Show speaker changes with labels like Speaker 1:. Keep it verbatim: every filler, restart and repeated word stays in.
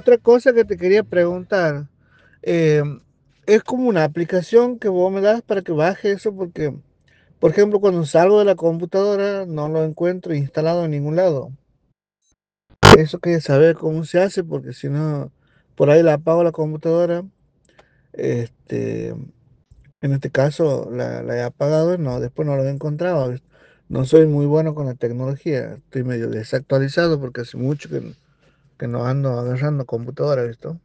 Speaker 1: otra cosa que te quería preguntar, eh, es como una aplicación que vos me das para que baje eso, porque, por ejemplo, cuando salgo de la computadora no lo encuentro instalado en ningún lado. Eso quería saber cómo se hace, porque si no, por ahí la apago la computadora, este, en este caso la, la he apagado, no, después no lo he encontrado. ¿Viste? No soy muy bueno con la tecnología, estoy medio desactualizado porque hace mucho que, que no ando agarrando computadora, ¿visto?